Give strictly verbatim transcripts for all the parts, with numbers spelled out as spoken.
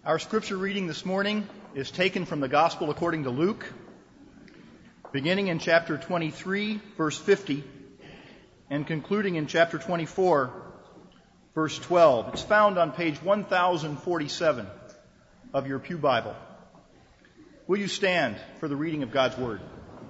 Our scripture reading this morning is taken from the Gospel according to Luke, beginning in chapter twenty-three, verse fifty, and concluding in chapter twenty-four, verse twelve. It's found on page one thousand forty-seven of your Pew Bible. Will you stand for the reading of God's Word?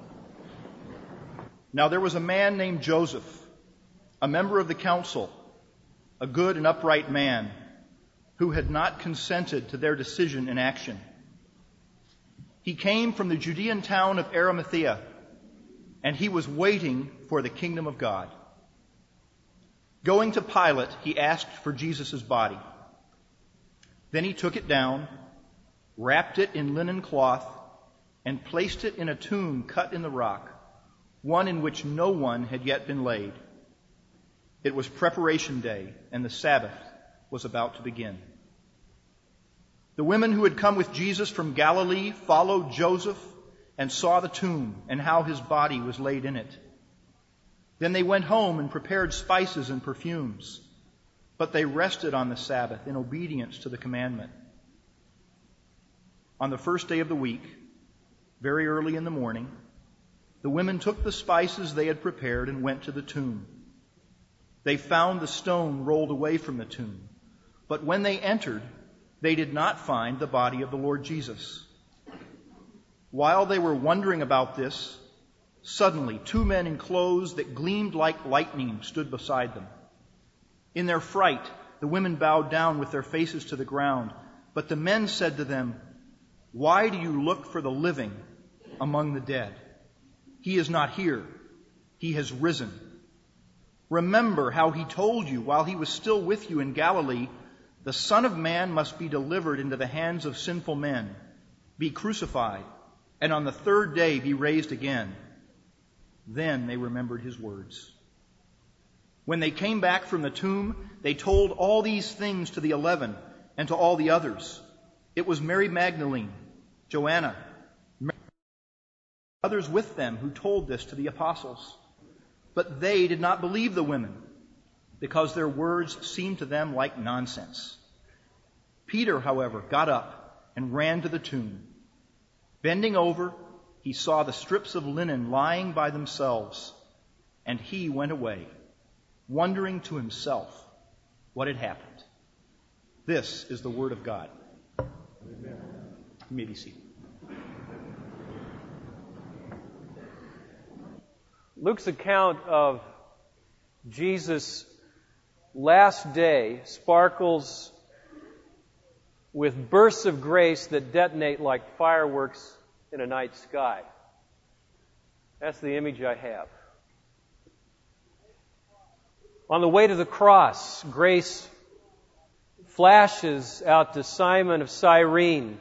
Now there was a man named Joseph, a member of the council, a good and upright man, who had not consented to their decision and action. He came from the Judean town of Arimathea, and he was waiting for the kingdom of God. Going to Pilate, he asked for Jesus' body. Then he took it down, wrapped it in linen cloth, and placed it in a tomb cut in the rock, one in which no one had yet been laid. It was preparation day, and the Sabbath was about to begin. The women who had come with Jesus from Galilee followed Joseph and saw the tomb and how his body was laid in it. Then they went home and prepared spices and perfumes, but they rested on the Sabbath in obedience to the commandment. On the first day of the week, very early in the morning, the women took the spices they had prepared and went to the tomb. They found the stone rolled away from the tomb, but when they entered, they did not find the body of the Lord Jesus. While they were wondering about this, suddenly two men in clothes that gleamed like lightning stood beside them. In their fright, the women bowed down with their faces to the ground, but the men said to them, "Why do you look for the living among the dead? He is not here. He has risen. Remember how he told you while he was still with you in Galilee, the Son of Man must be delivered into the hands of sinful men, be crucified, and on the third day be raised again." Then they remembered his words. When they came back from the tomb, they told all these things to the eleven and to all the others. It was Mary Magdalene, Joanna, Mary, and others with them who told this to the apostles. But they did not believe the women, because their words seemed to them like nonsense. Peter, however, got up and ran to the tomb. Bending over, he saw the strips of linen lying by themselves, and he went away, wondering to himself what had happened. This is the word of God. Amen. You may be seated. Luke's account of Jesus' last day sparkles with bursts of grace that detonate like fireworks in a night sky. That's the image I have. On the way to the cross, grace flashes out to Simon of Cyrene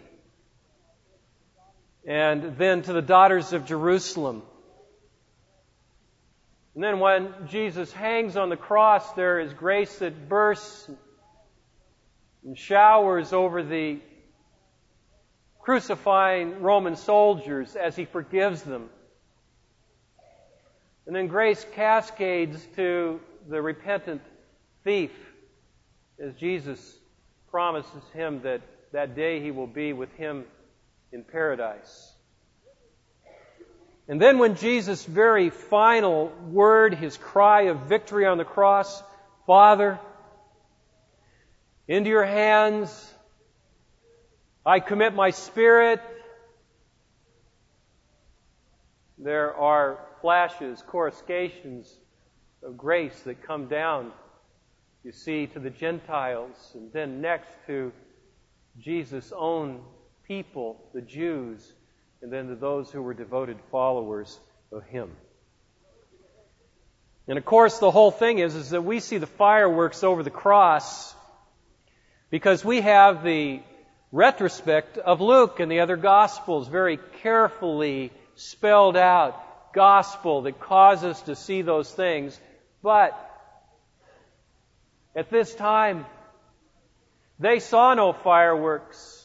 and then to the daughters of Jerusalem. And then when Jesus hangs on the cross, there is grace that bursts and showers over the crucifying Roman soldiers as he forgives them. And then grace cascades to the repentant thief as Jesus promises him that that day he will be with him in paradise. And then when Jesus' very final word, his cry of victory on the cross, "Father, into your hands I commit my spirit," there are flashes, coruscations of grace that come down, you see, to the Gentiles, and then next to Jesus' own people, the Jews, and then to those who were devoted followers of him. And of course, the whole thing is, is that we see the fireworks over the cross because we have the retrospect of Luke and the other Gospels, very carefully spelled out gospel that causes us to see those things. But at this time, they saw no fireworks.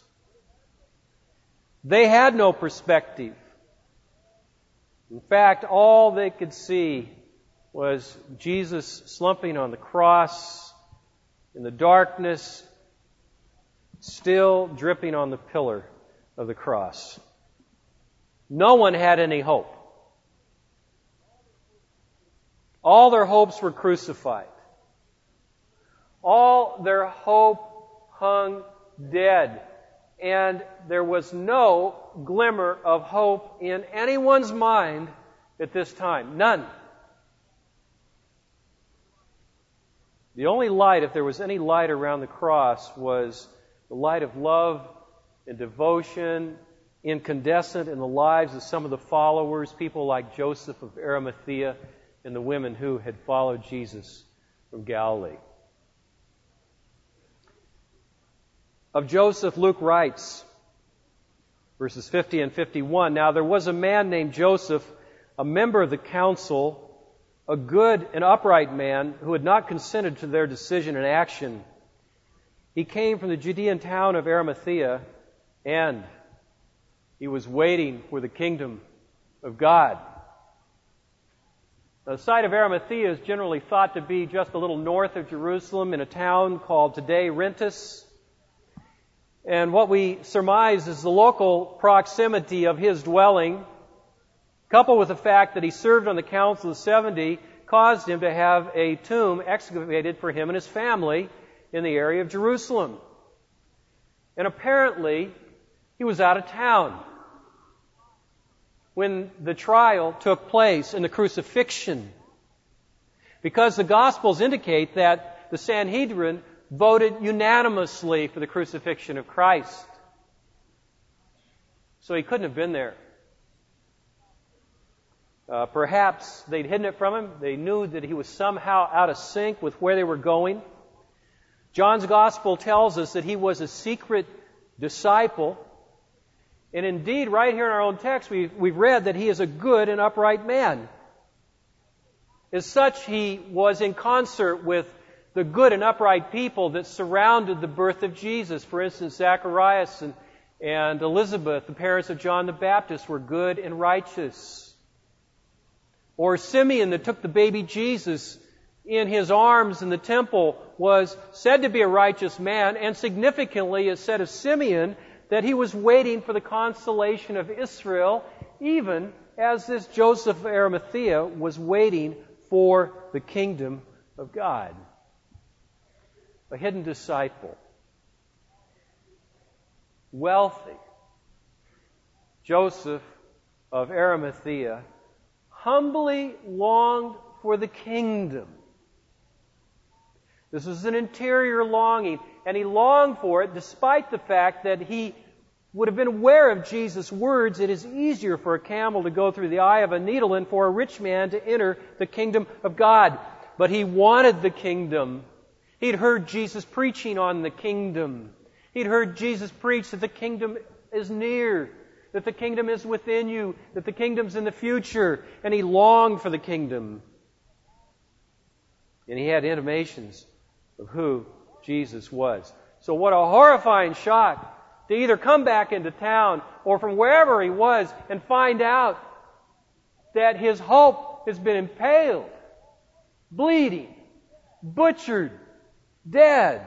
They had no perspective. In fact, all they could see was Jesus slumping on the cross in the darkness, still dripping on the pillar of the cross. No one had any hope. All their hopes were crucified. All their hope hung dead. And there was no glimmer of hope in anyone's mind at this time. None. The only light, if there was any light around the cross, was the light of love and devotion, incandescent in the lives of some of the followers, people like Joseph of Arimathea and the women who had followed Jesus from Galilee. Of Joseph, Luke writes, verses fifty and fifty-one, "Now there was a man named Joseph, a member of the council, a good and upright man who had not consented to their decision and action. He came from the Judean town of Arimathea, and he was waiting for the kingdom of God." The site of Arimathea is generally thought to be just a little north of Jerusalem in a town called today Rentis. And what we surmise is the local proximity of his dwelling, coupled with the fact that he served on the Council of seventy, caused him to have a tomb excavated for him and his family in the area of Jerusalem. And apparently, he was out of town when the trial took place and the crucifixion, because the Gospels indicate that the Sanhedrin voted unanimously for the crucifixion of Christ. So he couldn't have been there. Uh, perhaps they'd hidden it from him. They knew that he was somehow out of sync with where they were going. John's Gospel tells us that he was a secret disciple. And indeed, right here in our own text, we've, we've read that he is a good and upright man. As such, he was in concert with the good and upright people that surrounded the birth of Jesus. For instance, Zacharias and, and Elizabeth, the parents of John the Baptist, were good and righteous. Or Simeon, that took the baby Jesus in his arms in the temple, was said to be a righteous man, and significantly is said of Simeon that he was waiting for the consolation of Israel, even as this Joseph of Arimathea was waiting for the kingdom of God. A hidden disciple. Wealthy. Joseph of Arimathea humbly longed for the kingdom. This was an interior longing, and he longed for it despite the fact that he would have been aware of Jesus' words, "It is easier for a camel to go through the eye of a needle than for a rich man to enter the kingdom of God." But he wanted the kingdom. He'd heard Jesus preaching on the kingdom. He'd heard Jesus preach that the kingdom is near, that the kingdom is within you, that the kingdom's in the future, and he longed for the kingdom. And he had intimations of who Jesus was. So what a horrifying shock to either come back into town or from wherever he was and find out that his hope has been impaled, bleeding, butchered, dead.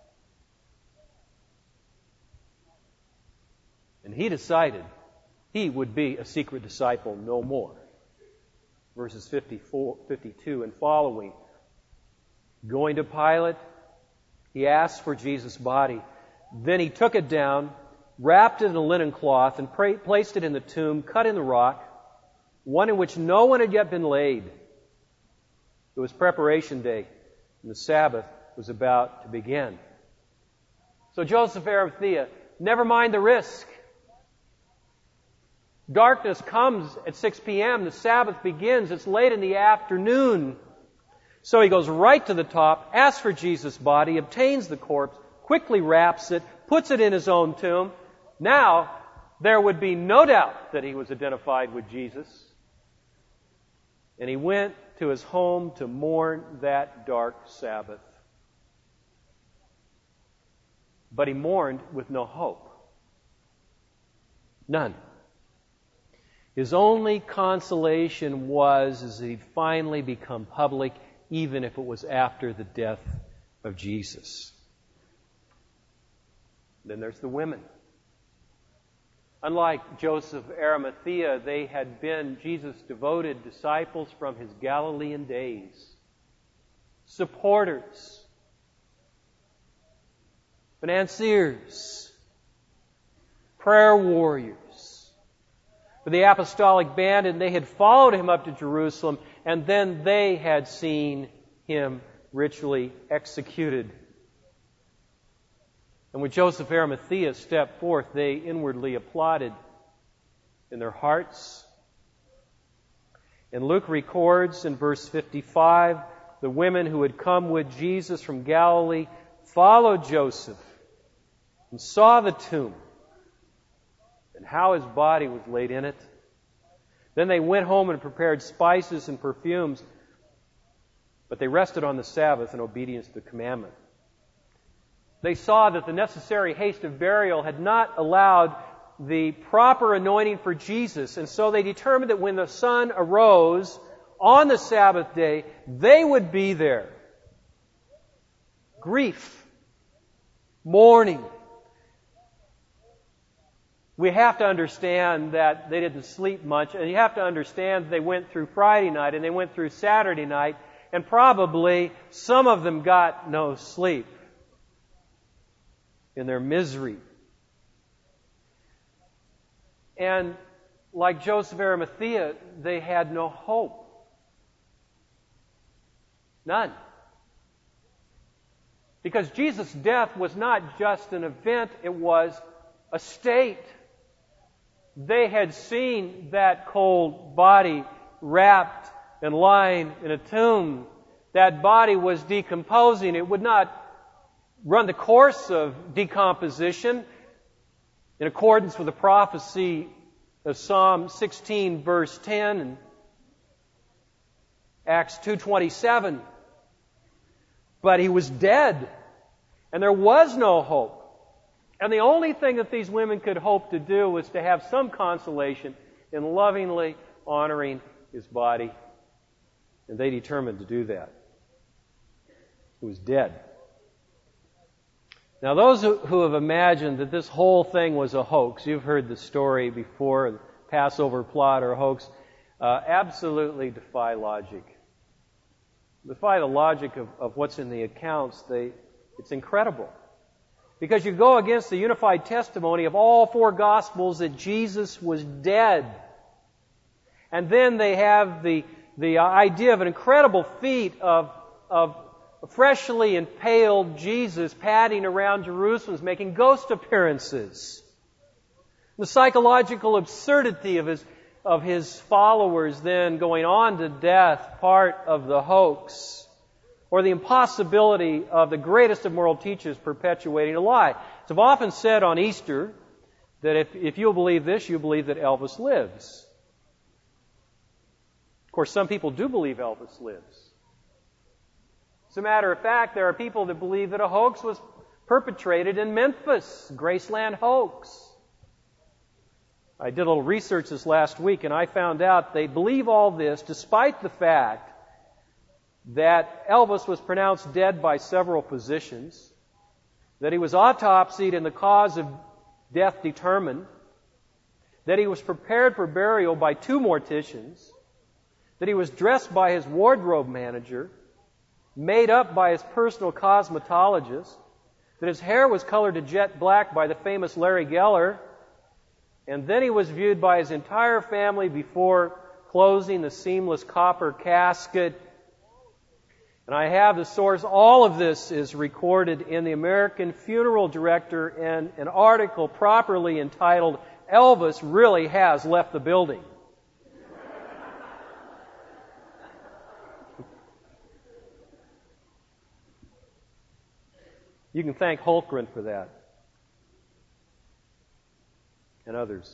And he decided he would be a secret disciple no more. Verses fifty-four, fifty-two and following. Going to Pilate, he asked for Jesus' body. Then he took it down, wrapped it in a linen cloth, and pra- placed it in the tomb cut in the rock, one in which no one had yet been laid. It was preparation day, and the Sabbath was about to begin. So Joseph of Arimathea, never mind the risk. Darkness comes at six p.m. The Sabbath begins. It's late in the afternoon. So he goes right to the top, asks for Jesus' body, obtains the corpse, quickly wraps it, puts it in his own tomb. Now, there would be no doubt that he was identified with Jesus. And he went to his home to mourn that dark Sabbath. But he mourned with no hope. None. His only consolation was is that he'd finally become public, even if it was after the death of Jesus. Then there's the women. Unlike Joseph of Arimathea, they had been Jesus' devoted disciples from his Galilean days. Supporters. Financiers. Prayer warriors for the apostolic band, and they had followed him up to Jerusalem, and then they had seen him ritually executed. And when Joseph of Arimathea stepped forth, they inwardly applauded in their hearts. And Luke records in verse fifty-five, the women who had come with Jesus from Galilee followed Joseph and saw the tomb and how his body was laid in it. Then they went home and prepared spices and perfumes, but they rested on the Sabbath in obedience to the commandment. They saw that the necessary haste of burial had not allowed the proper anointing for Jesus, and so they determined that when the sun arose on the Sabbath day, they would be there. Grief, mourning. We have to understand that they didn't sleep much, and you have to understand that they went through Friday night and they went through Saturday night, and probably some of them got no sleep in their misery. And like Joseph of Arimathea, they had no hope. None. Because Jesus' death was not just an event, it was a state. They had seen that cold body wrapped and lying in a tomb. That body was decomposing. It would not run the course of decomposition in accordance with the prophecy of Psalm sixteen, verse ten, and Acts two twenty-seven. But he was dead, and there was no hope. And the only thing that these women could hope to do was to have some consolation in lovingly honoring his body. And they determined to do that. He was dead. Now, those who have imagined that this whole thing was a hoax, you've heard the story before, the Passover plot or hoax, uh, absolutely defy logic. Defy the logic of, of what's in the accounts. They, it's incredible. Because you go against the unified testimony of all four Gospels that Jesus was dead. And then they have the, the idea of an incredible feat of, of freshly impaled Jesus padding around Jerusalem, making ghost appearances. The psychological absurdity of his, of his followers then going on to death, part of the hoax. Or the impossibility of the greatest of moral teachers perpetuating a lie. So I've often said on Easter that if, if you'll believe this, you believe that Elvis lives. Of course, some people do believe Elvis lives. As a matter of fact, there are people that believe that a hoax was perpetrated in Memphis, Graceland hoax. I did a little research this last week, and I found out they believe all this despite the fact that Elvis was pronounced dead by several physicians, that he was autopsied and the cause of death determined, that he was prepared for burial by two morticians, that he was dressed by his wardrobe manager, made up by his personal cosmetologist, that his hair was colored to jet black by the famous Larry Geller, and then he was viewed by his entire family before closing the seamless copper casket. And I have the source. All of this is recorded in the American Funeral Director in an article properly entitled, Elvis Really Has Left the Building. You can thank Holtgren for that. And others.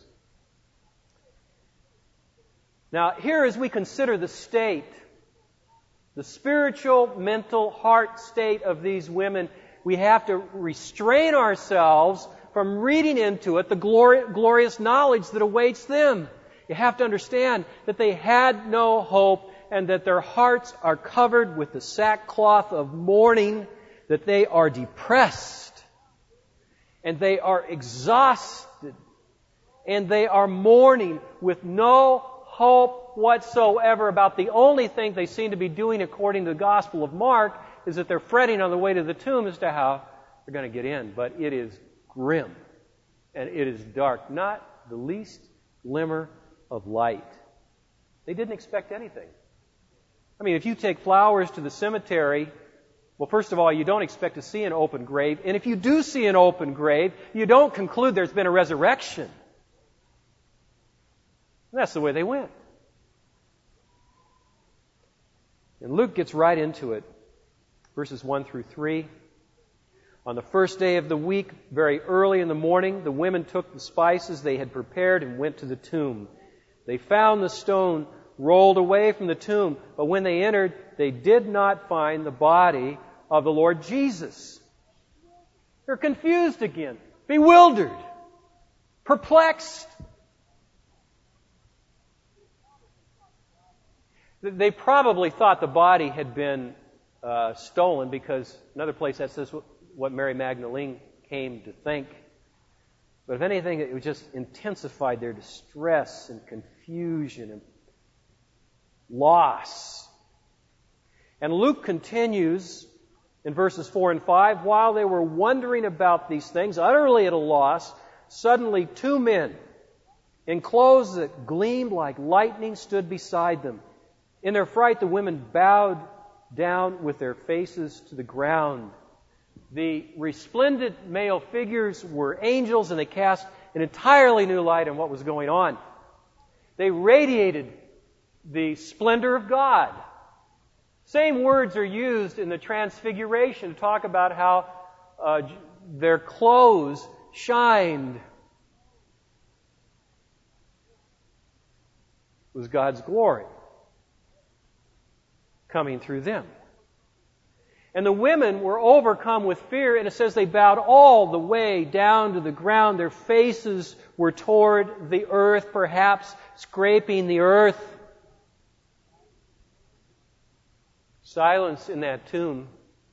Now, here as we consider the state, the spiritual, mental, heart state of these women, we have to restrain ourselves from reading into it the glori- glorious knowledge that awaits them. You have to understand that they had no hope and that their hearts are covered with the sackcloth of mourning, that they are depressed. and they are exhausted, and they are mourning with no hope whatsoever about the only thing they seem to be doing according to the Gospel of Mark is that they're fretting on the way to the tomb as to how they're going to get in. But it is grim, and it is dark. Not the least glimmer of light. They didn't expect anything. I mean, if you take flowers to the cemetery, well, first of all, you don't expect to see an open grave. And if you do see an open grave, you don't conclude there's been a resurrection. And that's the way they went. And Luke gets right into it. Verses one through three. On the first day of the week, very early in the morning, the women took the spices they had prepared and went to the tomb. They found the stone rolled away from the tomb, but when they entered, they did not find the body of the Lord Jesus. They're confused again, bewildered, perplexed. They probably thought the body had been uh, stolen, because another place that says what Mary Magdalene came to think. But if anything, it just intensified their distress and confusion and loss. And Luke continues in verses four and five, while they were wondering about these things, utterly at a loss, suddenly two men in clothes that gleamed like lightning stood beside them. In their fright, the women bowed down with their faces to the ground. The resplendent male figures were angels, and they cast an entirely new light on what was going on. They radiated the splendor of God. Same words are used in the Transfiguration to talk about how uh, their clothes shined. It was God's glory coming through them. And the women were overcome with fear, and it says they bowed all the way down to the ground. Their faces were toward the earth, perhaps scraping the earth. Silence in that tomb.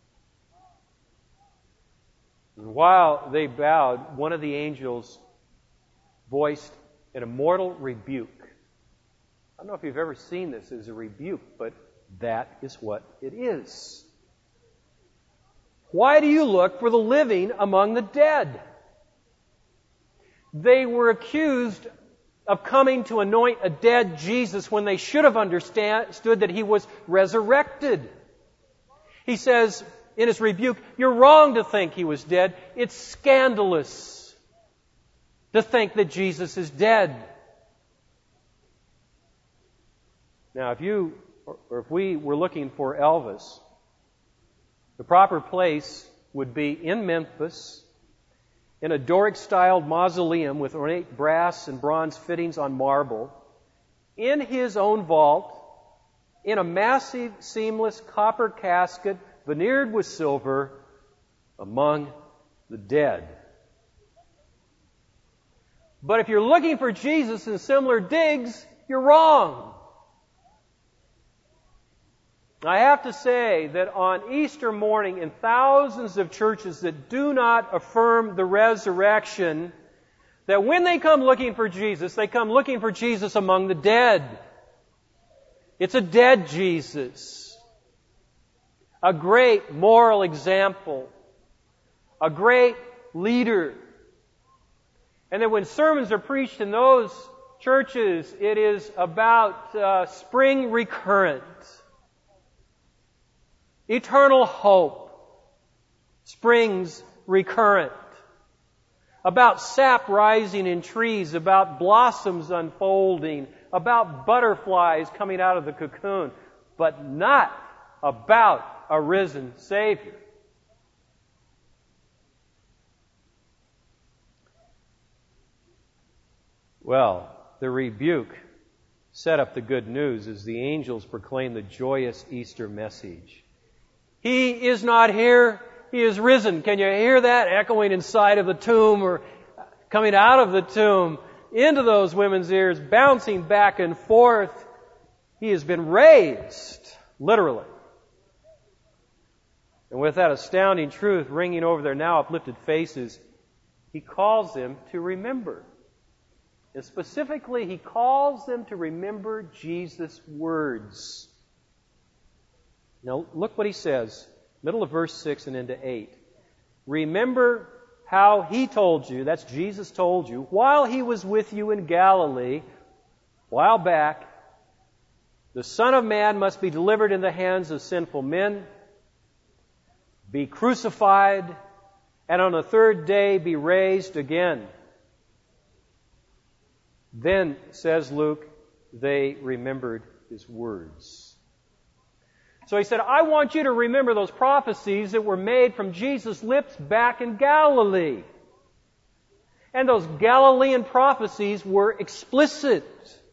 And while they bowed, one of the angels voiced an immortal rebuke. I don't know if you've ever seen this as a rebuke, but that is what it is. Why do you look for the living among the dead? They were accused of coming to anoint a dead Jesus when they should have understood that He was resurrected. He says in His rebuke, you're wrong to think He was dead. It's scandalous to think that Jesus is dead. Now, if you, or if we were looking for Elvis, the proper place would be in Memphis, in a Doric-styled mausoleum with ornate brass and bronze fittings on marble, in his own vault, in a massive, seamless copper casket veneered with silver, among the dead. But if you're looking for Jesus in similar digs, you're wrong. I have to say that on Easter morning, in thousands of churches that do not affirm the resurrection, that when they come looking for Jesus, they come looking for Jesus among the dead. It's a dead Jesus. A great moral example. A great leader. And then when sermons are preached in those churches, it is about uh, spring recurrent. Eternal hope springs recurrent. About sap rising in trees, about blossoms unfolding, about butterflies coming out of the cocoon, but not about a risen Savior. Well, the rebuke set up the good news as the angels proclaim the joyous Easter message. He is not here. He is risen. Can you hear that echoing inside of the tomb or coming out of the tomb into those women's ears, bouncing back and forth? He has been raised, literally. And with that astounding truth ringing over their now uplifted faces, He calls them to remember. And specifically, He calls them to remember Jesus' words. Now, look what He says, middle of verse six and into eight. Remember how He told you, that's Jesus told you, while He was with you in Galilee, a while back, the Son of Man must be delivered in the hands of sinful men, be crucified, and on the third day be raised again. Then, says Luke, they remembered His words. So He said, I want you to remember those prophecies that were made from Jesus' lips back in Galilee. And those Galilean prophecies were explicit.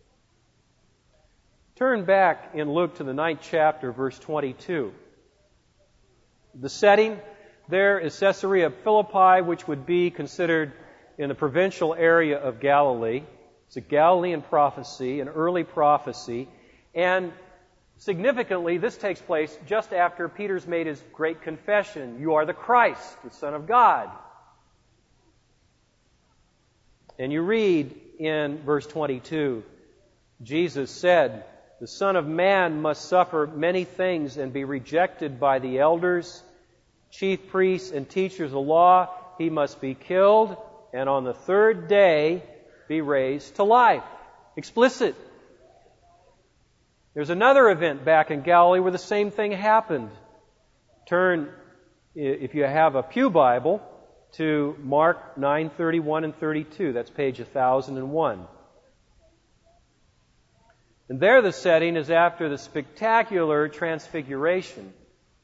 Turn back in Luke to the ninth chapter, verse twenty-two. The setting there is Caesarea Philippi, which would be considered in the provincial area of Galilee. It's a Galilean prophecy, an early prophecy. And significantly, this takes place just after Peter's made his great confession. You are the Christ, the Son of God. And you read in verse twenty-two, Jesus said, the Son of Man must suffer many things and be rejected by the elders, chief priests, and teachers of the law. He must be killed, and on the third day be raised to life. Explicit. There's another event back in Galilee where the same thing happened. Turn, if you have a Pew Bible, to Mark nine thirty-one and thirty-two. That's page one thousand one. And there the setting is after the spectacular transfiguration.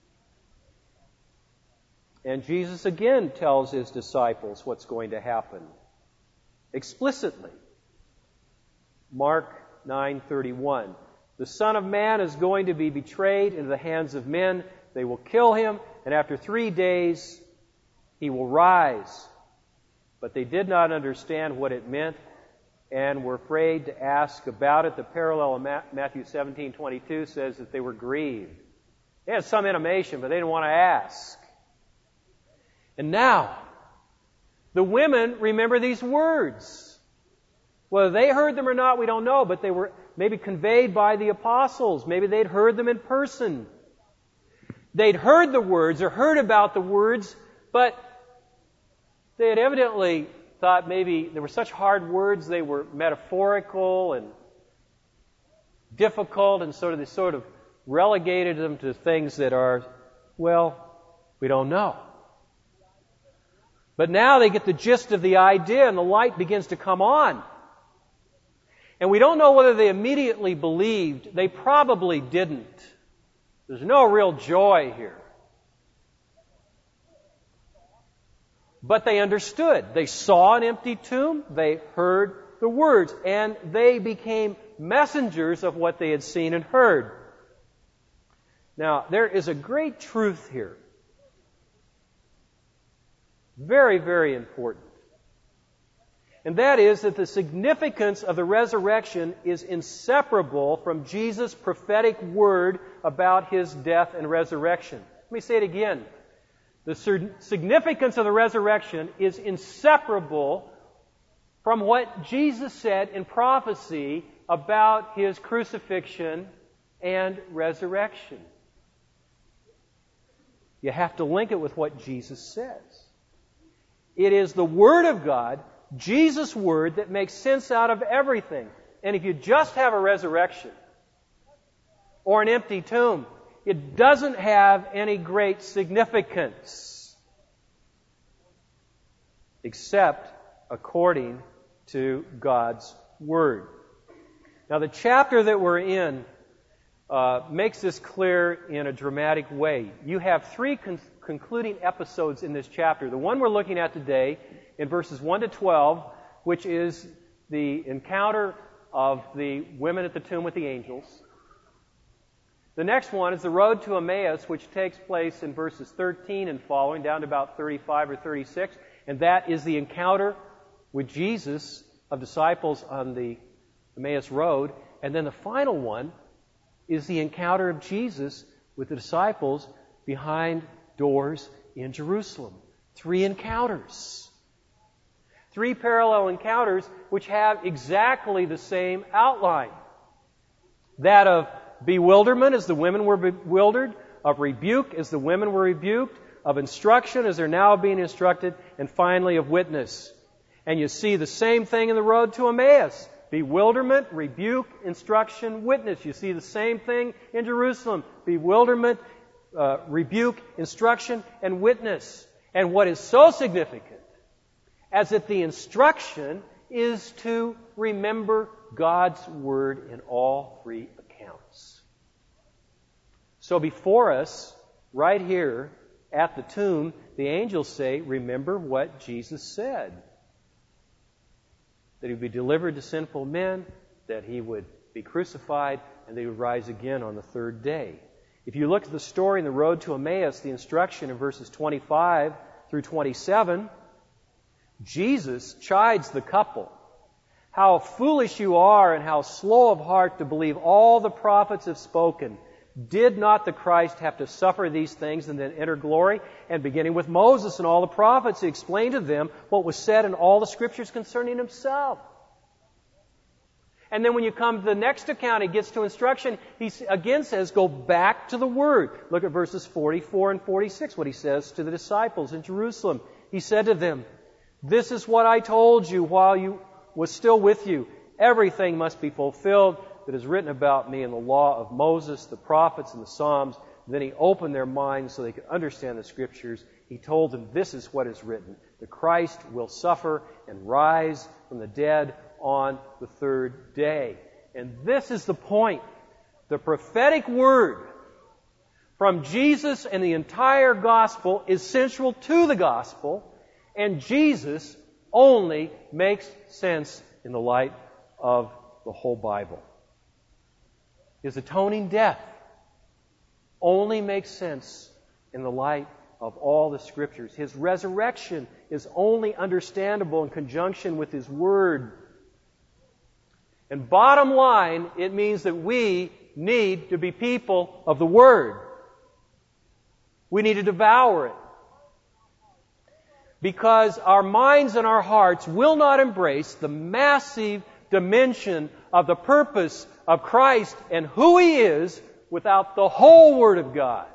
And Jesus again tells His disciples what's going to happen. Explicitly. Mark nine thirty-one. The Son of Man is going to be betrayed into the hands of men. They will kill Him, and after three days He will rise. But they did not understand what it meant and were afraid to ask about it. The parallel in Matthew seventeen twenty-two says that they were grieved. They had some intimation, but they didn't want to ask. And now, the women remember these words. Whether they heard them or not, we don't know, but they were maybe conveyed by the apostles. Maybe they'd heard them in person. They'd heard the words or heard about the words, but they had evidently thought maybe there were such hard words, they were metaphorical and difficult, and sort of they sort of relegated them to things that are, well, we don't know. But now they get the gist of the idea, and the light begins to come on. And we don't know whether they immediately believed. They probably didn't. There's no real joy here. But they understood. They saw an empty tomb. They heard the words. And they became messengers of what they had seen and heard. Now, there is a great truth here. Very, very important. And that is that the significance of the resurrection is inseparable from Jesus' prophetic word about His death and resurrection. Let me say it again. The significance of the resurrection is inseparable from what Jesus said in prophecy about His crucifixion and resurrection. You have to link it with what Jesus says. It is the Word of God, Jesus' Word, that makes sense out of everything. And if you just have a resurrection or an empty tomb, it doesn't have any great significance, except according to God's Word. Now, the chapter that we're in uh, makes this clear in a dramatic way. You have three con- concluding episodes in this chapter. The one we're looking at today, in verses one to twelve, which is the encounter of the women at the tomb with the angels. The next one is the road to Emmaus, which takes place in verses thirteen and following, down to about thirty-five or thirty-six. And that is the encounter with Jesus of disciples on the Emmaus Road. And then the final one is the encounter of Jesus with the disciples behind doors in Jerusalem. Three encounters. Three parallel encounters which have exactly the same outline. That of bewilderment as the women were bewildered, of rebuke as the women were rebuked, of instruction as they're now being instructed, and finally of witness. And you see the same thing in the road to Emmaus. Bewilderment, rebuke, instruction, witness. You see the same thing in Jerusalem. Bewilderment, uh, rebuke, instruction, and witness. And what is so significant as that the instruction is to remember God's Word in all three accounts. So before us, right here at the tomb, the angels say, remember what Jesus said. That He would be delivered to sinful men, that He would be crucified, and that He would rise again on the third day. If you look at the story in the road to Emmaus, the instruction in verses twenty-five through twenty-seven, Jesus chides the couple. How foolish you are and how slow of heart to believe all the prophets have spoken. Did not the Christ have to suffer these things and then enter glory? And beginning with Moses and all the prophets, He explained to them what was said in all the Scriptures concerning Himself. And then when you come to the next account, He gets to instruction. He again says, go back to the Word. Look at verses forty-four and forty-six, what He says to the disciples in Jerusalem. He said to them, this is what I told you while you was still with you. Everything must be fulfilled that is written about me in the law of Moses, the prophets, and the Psalms. And then He opened their minds so they could understand the Scriptures. He told them, this is what is written. The Christ will suffer and rise from the dead on the third day. And this is the point. The prophetic word from Jesus and the entire gospel is central to the gospel, and Jesus only makes sense in the light of the whole Bible. His atoning death only makes sense in the light of all the Scriptures. His resurrection is only understandable in conjunction with His Word. And bottom line, it means that we need to be people of the Word. We need to devour it. Because our minds and our hearts will not embrace the massive dimension of the purpose of Christ and who He is without the whole Word of God.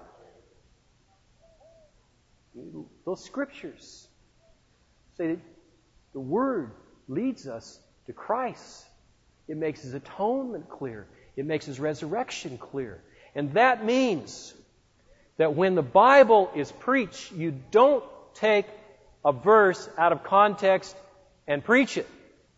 Those Scriptures say that the Word leads us to Christ. It makes His atonement clear. It makes His resurrection clear. And that means that when the Bible is preached, you don't take a verse out of context and preach it.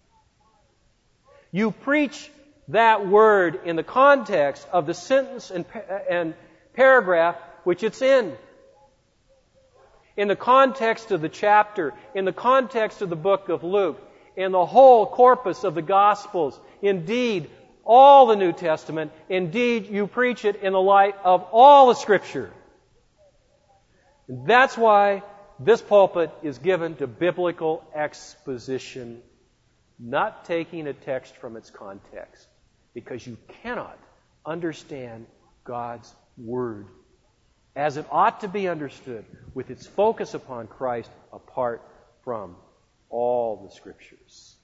You preach that word in the context of the sentence and, and paragraph which it's in. In the context of the chapter, in the context of the book of Luke, in the whole corpus of the Gospels, indeed, all the New Testament, indeed, you preach it in the light of all the Scripture. And that's why this pulpit is given to biblical exposition, not taking a text from its context, because you cannot understand God's Word as it ought to be understood, with its focus upon Christ, apart from all the Scriptures.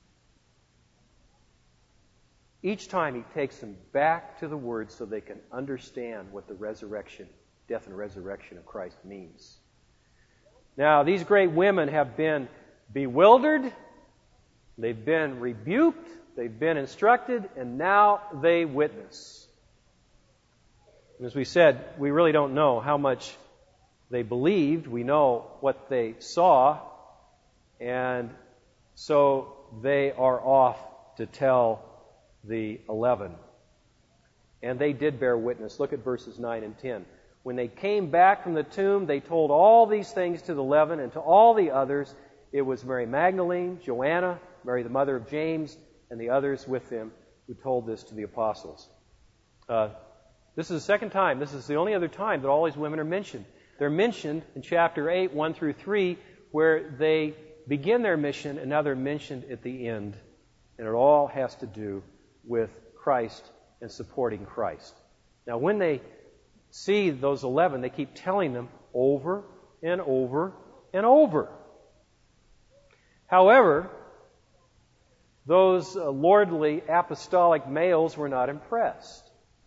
Each time He takes them back to the Word so they can understand what the resurrection, death and resurrection of Christ means. Now, these great women have been bewildered, they've been rebuked, they've been instructed, and now they witness. And as we said, we really don't know how much they believed. We know what they saw, and so they are off to tell the eleven. And they did bear witness. Look at verses nine and ten. When they came back from the tomb, they told all these things to the eleven and to all the others. It was Mary Magdalene, Joanna, Mary the mother of James, and the others with them who told this to the apostles. Uh, this is the second time. This is the only other time that all these women are mentioned. They're mentioned in chapter eight, one through three, where they begin their mission, and now they're mentioned at the end. And it all has to do with Christ and supporting Christ. Now, when they see those eleven, they keep telling them over and over and over However, those uh, lordly apostolic males were not impressed.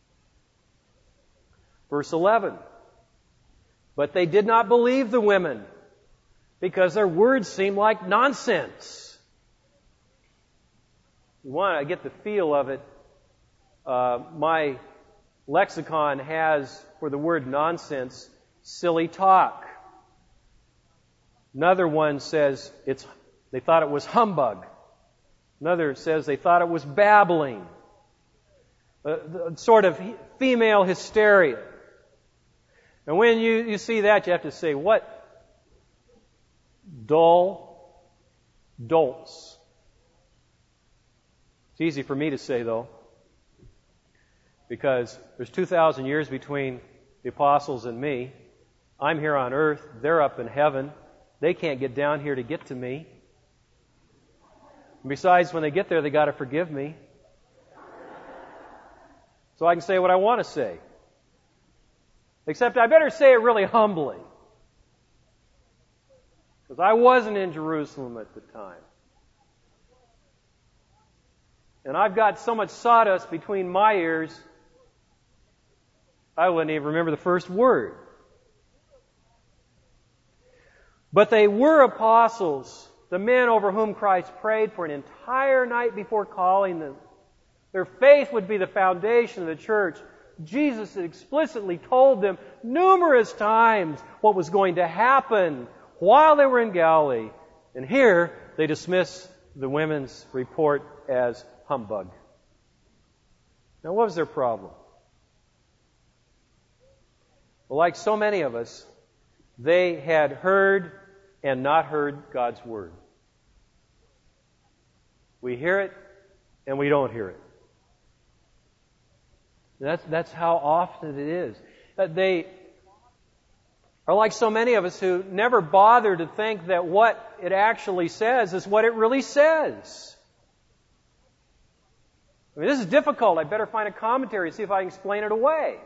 Verse eleven. But they did not believe the women, because their words seemed like nonsense. You want to get the feel of it. Uh, my lexicon has, for the word nonsense, silly talk. Another one says it's they thought it was humbug. Another says they thought it was babbling. Uh, sort of female hysteria. And when you, you see that, you have to say, what dull dolts. It's easy for me to say, though, because there's two thousand years between the apostles and me. I'm here on earth. They're up in heaven. They can't get down here to get to me. And besides, when they get there, they got to forgive me. So I can say what I want to say. Except I better say it really humbly. Because I wasn't in Jerusalem at the time. And I've got so much sawdust between my ears, I wouldn't even remember the first word. But they were apostles, the men over whom Christ prayed for an entire night before calling them. Their faith would be the foundation of the church. Jesus had explicitly told them numerous times what was going to happen while they were in Galilee. And here they dismiss the women's report as humbug. Now, what was their problem? Well, like so many of us, they had heard and not heard God's Word. We hear it and we don't hear it. That's, that's how often it is. That they are like so many of us who never bother to think that what it actually says is what it really says. I mean, this is difficult. I better find a commentary and see if I can explain it away.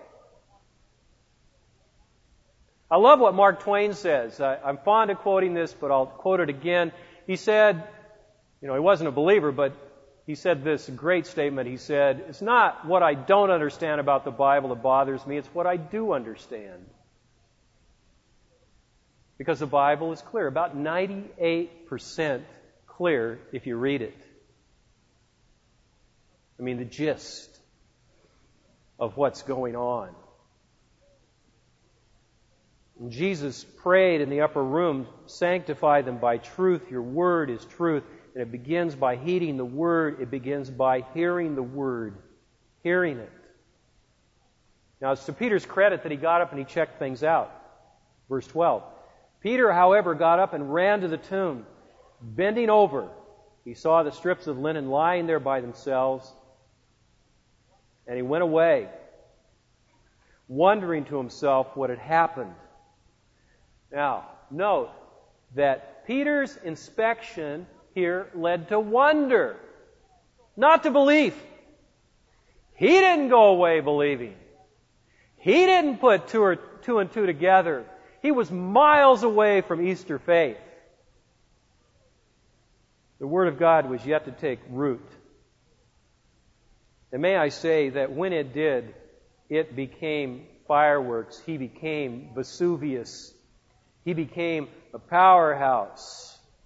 I love what Mark Twain says. I, I'm fond of quoting this, but I'll quote it again. He said, you know, he wasn't a believer, but he said this great statement. He said, it's not what I don't understand about the Bible that bothers me, it's what I do understand. Because the Bible is clear, about ninety-eight percent clear if you read it. I mean, the gist of what's going on. And Jesus prayed in the upper room, sanctify them by truth. Your word is truth. And it begins by heeding the Word. It begins by hearing the Word. Hearing it. Now, it's to Peter's credit that he got up and he checked things out. Verse twelve. Peter, however, got up and ran to the tomb. Bending over, he saw the strips of linen lying there by themselves. And he went away, wondering to himself what had happened. Now, note that Peter's inspection here led to wonder, not to belief. He didn't go away believing. He didn't put two, or, two and two together. He was miles away from Easter faith. The Word of God was yet to take root. And may I say that when it did, it became fireworks. He became Vesuvius. He became a powerhouse.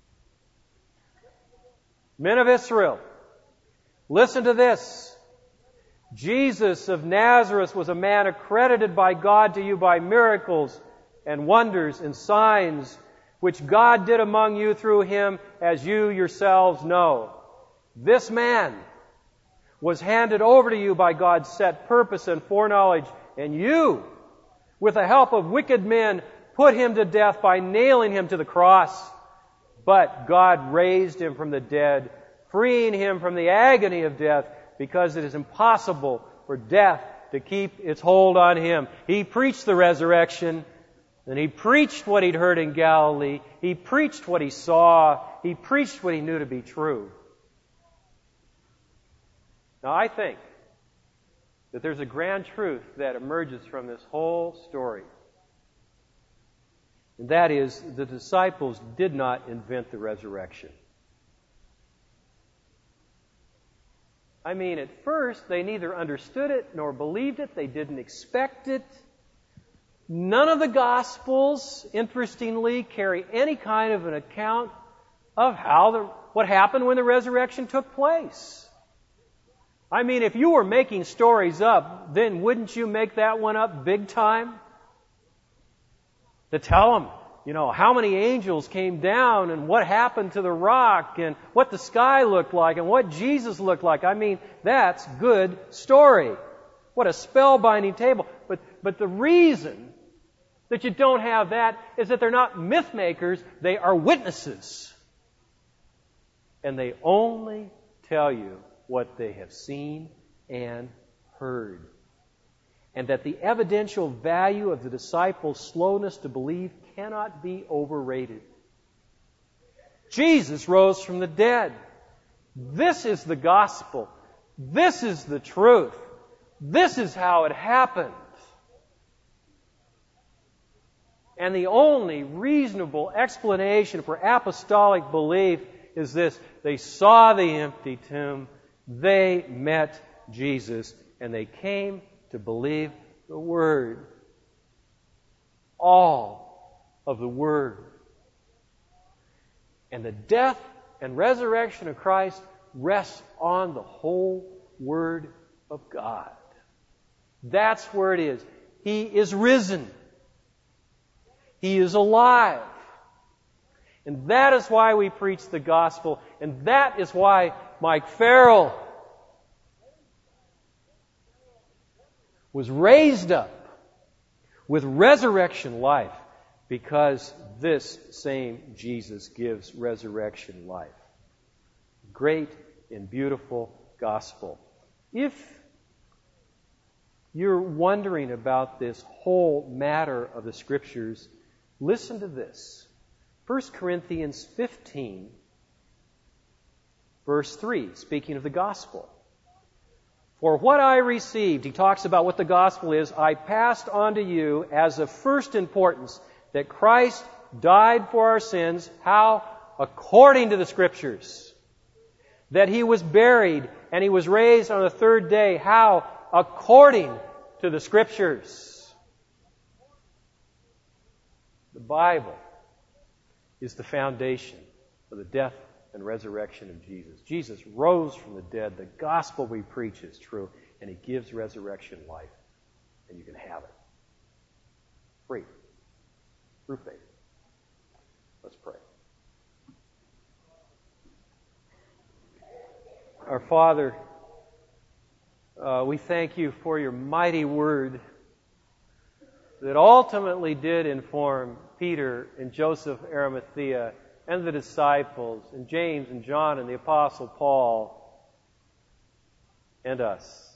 Men of Israel, listen to this. Jesus of Nazareth was a man accredited by God to you by miracles and wonders and signs, which God did among you through him, as you yourselves know. This man was handed over to you by God's set purpose and foreknowledge, and you, with the help of wicked men, put him to death by nailing him to the cross. But God raised him from the dead, freeing him from the agony of death, because it is impossible for death to keep its hold on him. He preached the resurrection, and he preached what he'd heard in Galilee. He preached what he saw. He preached what he knew to be true. Now, I think that there's a grand truth that emerges from this whole story. And that is, the disciples did not invent the resurrection. I mean, at first, they neither understood it nor believed it. They didn't expect it. None of the Gospels, interestingly, carry any kind of an account of how the, what happened when the resurrection took place. I mean, if you were making stories up, then wouldn't you make that one up big time? To tell them, you know, how many angels came down and what happened to the rock and what the sky looked like and what Jesus looked like. I mean, that's good story. What a spellbinding table. But, but the reason that you don't have that is that they're not myth makers, they are witnesses. And they only tell you what they have seen and heard. And that the evidential value of the disciples' slowness to believe cannot be overrated. Jesus rose from the dead. This is the gospel. This is the truth. This is how it happened. And the only reasonable explanation for apostolic belief is this. They saw the empty tomb. They met Jesus. And they came to believe the Word. All of the Word. And the death and resurrection of Christ rests on the whole Word of God. That's where it is. He is risen. He is alive. And that is why we preach the gospel. And that is why Mike Farrell was raised up with resurrection life, because this same Jesus gives resurrection life. Great and beautiful gospel. If you're wondering about this whole matter of the Scriptures, listen to this. First Corinthians fifteen, verse three, speaking of the gospel. For what I received, he talks about what the gospel is, I passed on to you as of first importance, that Christ died for our sins. How? According to the Scriptures. That He was buried and He was raised on the third day. How? According to the Scriptures. The Bible is the foundation for the death and resurrection of Jesus. Jesus rose from the dead. The gospel we preach is true, and He gives resurrection life, and you can have it. Free. Through faith. Let's pray. Our Father, uh, we thank You for Your mighty word that ultimately did inform Peter and Joseph of Arimathea and the disciples and James and John and the Apostle Paul and us.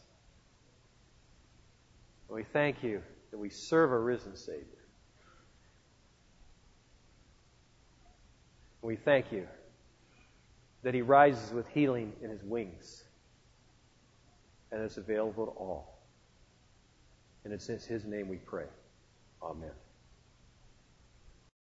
And we thank You that we serve a risen Savior. And we thank You that He rises with healing in His wings and is available to all. And it's in His name we pray. Amen.